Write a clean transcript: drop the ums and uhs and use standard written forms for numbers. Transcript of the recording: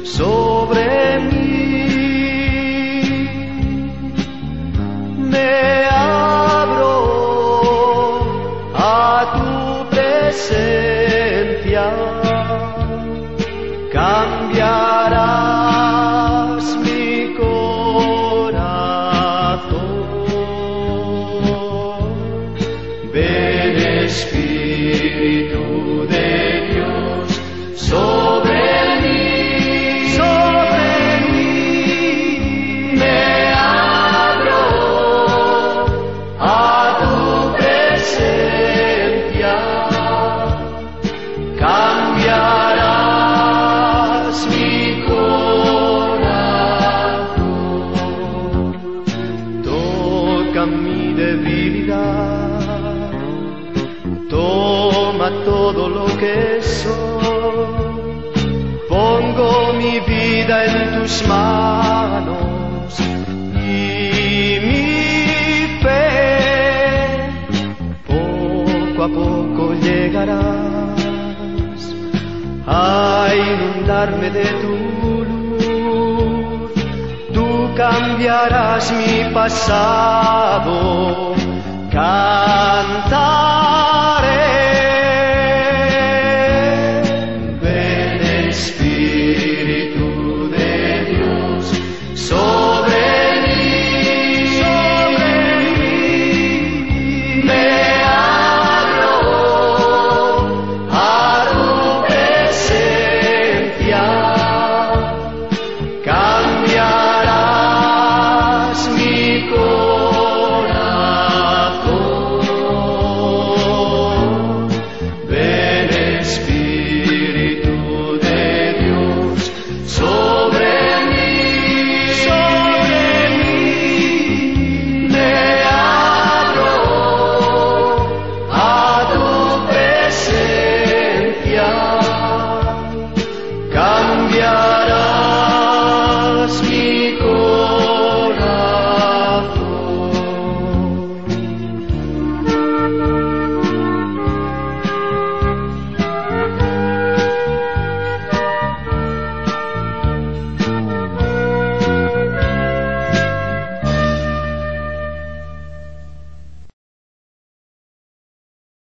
sobre mí. Me abro a tu presencia, cambiarás mi corazón. Ven, Espíritu de Dios, sobre mí, me abro a tu presencia, cambiarás mi corazón. Toca mi debilidad, toma todo lo que soy, pongo mi vida en tus manos y mi fe. Poco a poco llegarás a inundarme de tu luz, tú cambiarás mi pasado, cantaré. Ven, Espíritu